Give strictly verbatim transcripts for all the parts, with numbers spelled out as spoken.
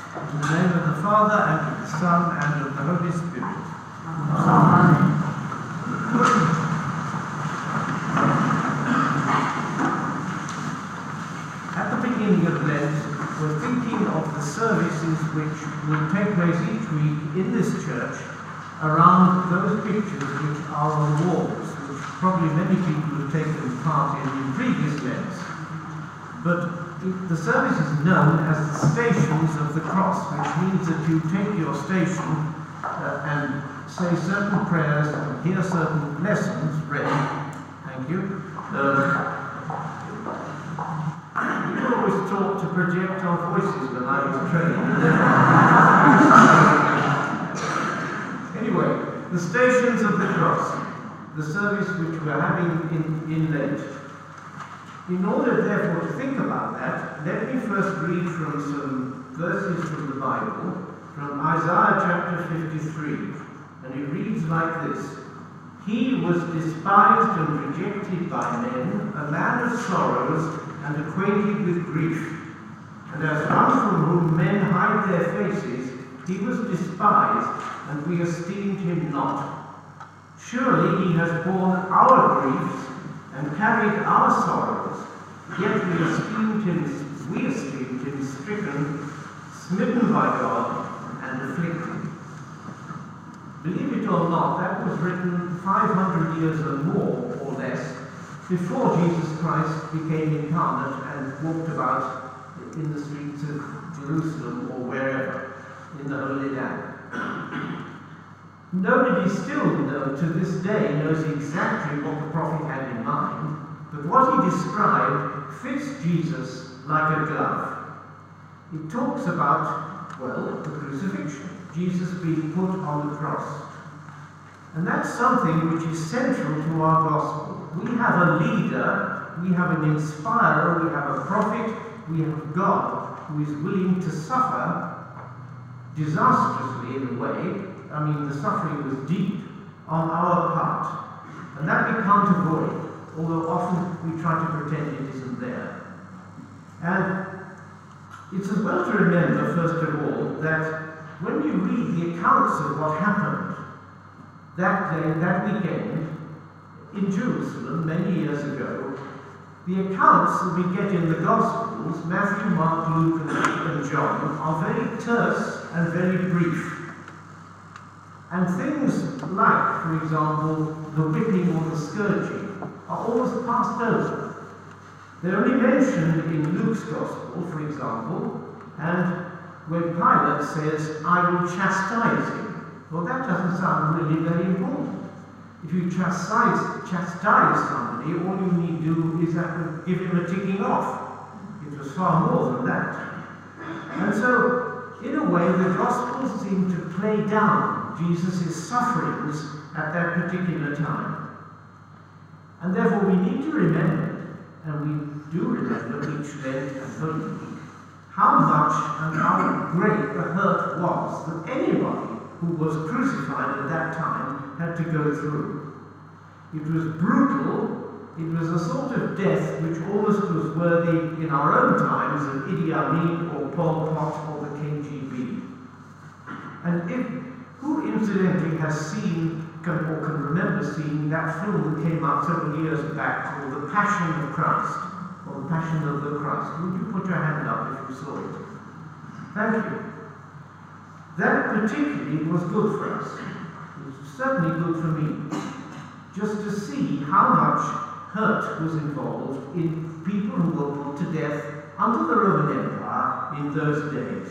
In the name of the Father, and of the Son, and of the Holy Spirit. Amen. At the beginning of Lent, we're thinking of the services which will take place each week in this church around those pictures which are on walls, which probably many people have taken part in in previous Lents. But the service is known as the Stations of the Cross, which means that you take your station uh, and say certain prayers and hear certain lessons read. Thank you. Uh, we were always taught to project our voices when I was trained. Anyway, the Stations of the Cross, the service which we're having in, in Lent. In order, therefore, to think about that, let me first read from some verses from the Bible, from Isaiah chapter fifty-three, and it reads like this: He was despised and rejected by men, a man of sorrows and acquainted with grief. And as one from whom men hide their faces, he was despised, and we esteemed him not. Surely he has borne our griefs and carried our sorrows, yet we esteemed him, we esteemed him stricken, smitten by God, and afflicted. Believe it or not, that was written five hundred years or more, or less, before Jesus Christ became incarnate and walked about in the streets of Jerusalem or wherever in the Holy Land. Nobody still know, to this day knows exactly what the prophet had in mind, but what he described fits Jesus like a glove. It talks about, well, the crucifixion, Jesus being put on the cross. And that's something which is central to our gospel. We have a leader, we have an inspirer, we have a prophet, we have God who is willing to suffer disastrously in a way. I mean, the suffering was deep on our part, and that we can't avoid, although often we try to pretend it isn't there. And it's as well to remember, first of all, that when you read the accounts of what happened that day, that weekend, in Jerusalem, many years ago, the accounts that we get in the Gospels, Matthew, Mark, Luke, and John, are very terse and very brief. And things like, for example, the whipping or the scourging are always passed over. They're only mentioned in Luke's Gospel, for example, and when Pilate says, I will chastise him. Well, that doesn't sound really very important. If you chastise, chastise somebody, all you need to do is give him a ticking off. It was far more than that. And so, in a way, the Gospels seem to play down Jesus' sufferings at that particular time. And therefore we need to remember, and we do remember each Lent and Holy Week, how much and how great the hurt was that anybody who was crucified at that time had to go through. It was brutal, it was a sort of death which almost was worthy in our own times of Idi Amin or Pol Pot or the K G B. And if who incidentally has seen can, or can remember seeing that film that came out several years back called The Passion of Christ, or The Passion of the Christ? Would you put your hand up if you saw it? Thank you. That particularly was good for us. It was certainly good for me, just to see how much hurt was involved in people who were put to death under the Roman Empire in those days.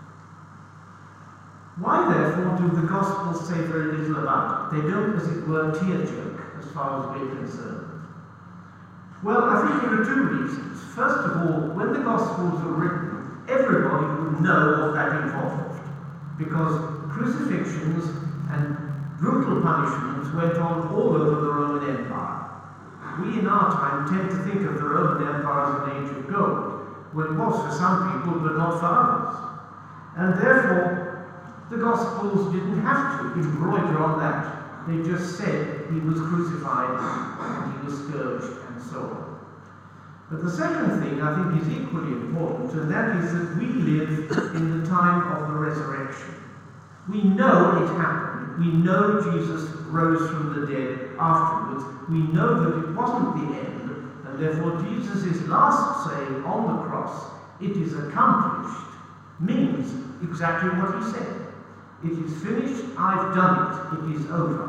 Why, therefore, do the Gospels say very little about it? They don't, as it were, tear-jerk, as far as we're concerned. Well, I think there are two reasons. First of all, when the Gospels were written, everybody would know what that involved, because crucifixions and brutal punishments went on all over the Roman Empire. We, in our time, tend to think of the Roman Empire as an age of gold. Well, it was for some people, but not for others. And therefore, the Gospels didn't have to embroider on that. They just said he was crucified and he was scourged and so on. But the second thing I think is equally important, and that is that we live in the time of the resurrection. We know it happened. We know Jesus rose from the dead afterwards. We know that it wasn't the end, and therefore Jesus' last saying on the cross, "It is accomplished," means exactly what he said. It is finished, I've done it, it is over.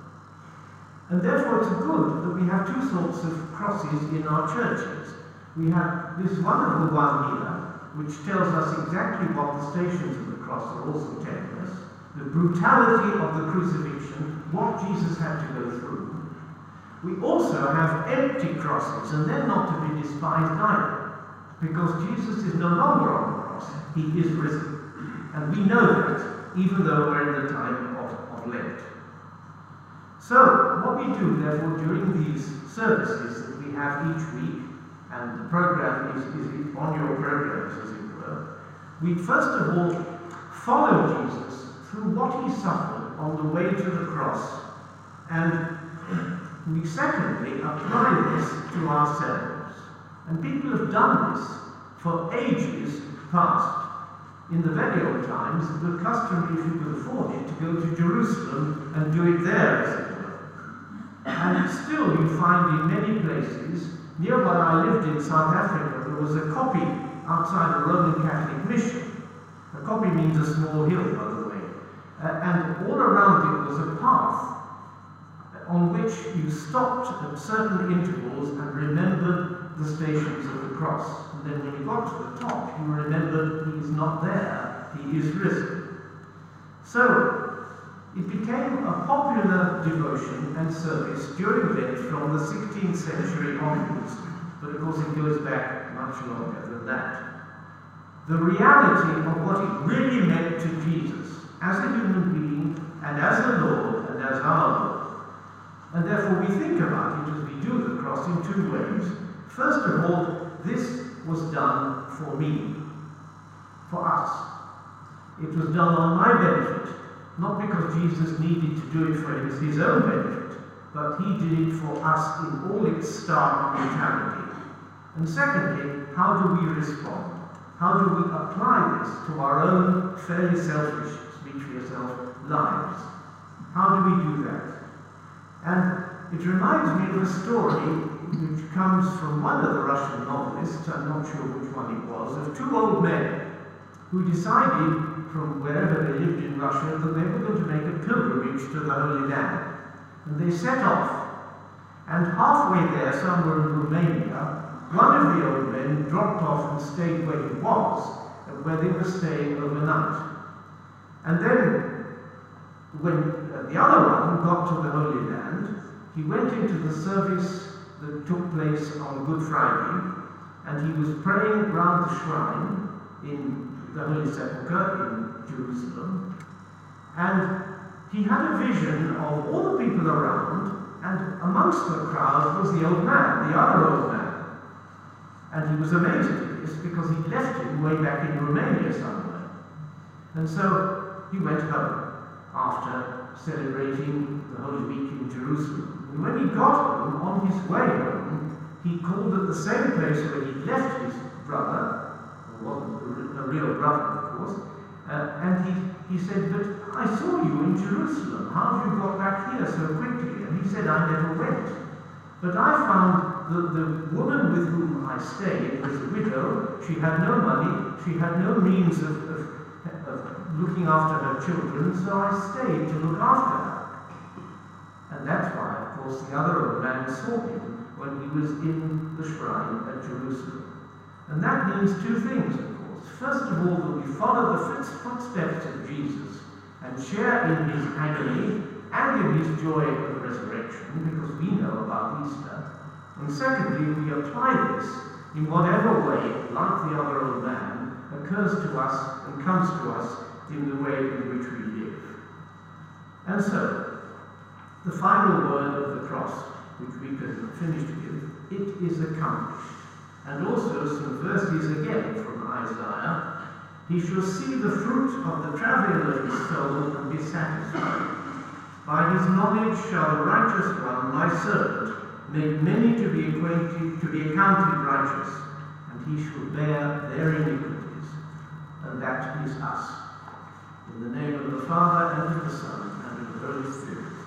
And therefore it's good that we have two sorts of crosses in our churches. We have this wonderful one here, which tells us exactly what the stations of the cross are also telling us. The brutality of the crucifixion, what Jesus had to go through. We also have empty crosses, and they're not to be despised either, because Jesus is no longer on the cross, he is risen. And we know that, even though we're in the time of, of Lent. So, what we do, therefore, during these services that we have each week, and the program is, is on your programs, as it were, we first of all follow Jesus through what he suffered on the way to the cross, and we secondly apply this to ourselves. And people have done this for ages past. In the very old times, it was customary, if you could afford it, to go to Jerusalem and do it there, as it were. And still you find in many places, near where I lived in South Africa, there was a kopje outside a Roman Catholic mission. A kopje means a small hill, by the way. Uh, and all around it was a path on which you stopped at certain intervals and remembered the stations of the cross. And then when you got to the top, you remembered he is not there, he is risen. So, it became a popular devotion and service during Lent from the sixteenth century onwards, but of course it goes back much longer than that. The reality of what it really meant to Jesus as a human being and as a Lord and as our Lord. And therefore we think about it as we do the cross in two ways. First of all, this was done for me, for us. It was done on my benefit, not because Jesus needed to do it for his, his own benefit, but he did it for us in all its stark brutality. And secondly, how do we respond? How do we apply this to our own fairly selfish, speak for yourself, lives? How do we do that? And it reminds me of a story which comes from one of the Russian novelists, I'm not sure which one it was, of two old men who decided from wherever they lived in Russia that they were going to make a pilgrimage to the Holy Land. And they set off. And halfway there, somewhere in Romania, one of the old men dropped off and stayed where he was, where they were staying overnight. And then, when the other one got to the Holy Land, he went into the service that took place on Good Friday, and he was praying round the shrine in the Holy Sepulchre in Jerusalem, and he had a vision of all the people around, and amongst the crowd was the old man, the other old man. And he was amazed at this because he'd left him way back in Romania somewhere. And so he went home after celebrating the Holy Week in Jerusalem. And when he got home, on his way home, he called at the same place where he left his brother, who wasn't a real brother, of course, uh, and he, he said, "But I saw you in Jerusalem. How have you got back here so quickly?" And he said, "I never went. But I found the, the woman with whom I stayed was a widow. She had no money. She had no means of, of, of looking after her children, so I stayed to look after her." And that's why, of course, the other old man saw him when he was in the shrine at Jerusalem. And that means two things, of course. First of all, that we follow the footsteps of Jesus and share in his agony and in his joy of the resurrection, because we know about Easter. And secondly, we apply this in whatever way, like the other old man, occurs to us and comes to us in the way in which we live. And so, the final word of the cross, which we can finish with, it is accomplished. And also some verses again from Isaiah. He shall see the fruit of the travail of his soul and be satisfied. By his knowledge shall the righteous one, my servant, make many to be acquainted, to be accounted righteous, and he shall bear their iniquities. Uh, and that is us. In the name of the Father, and of the Son, and of the Holy Spirit.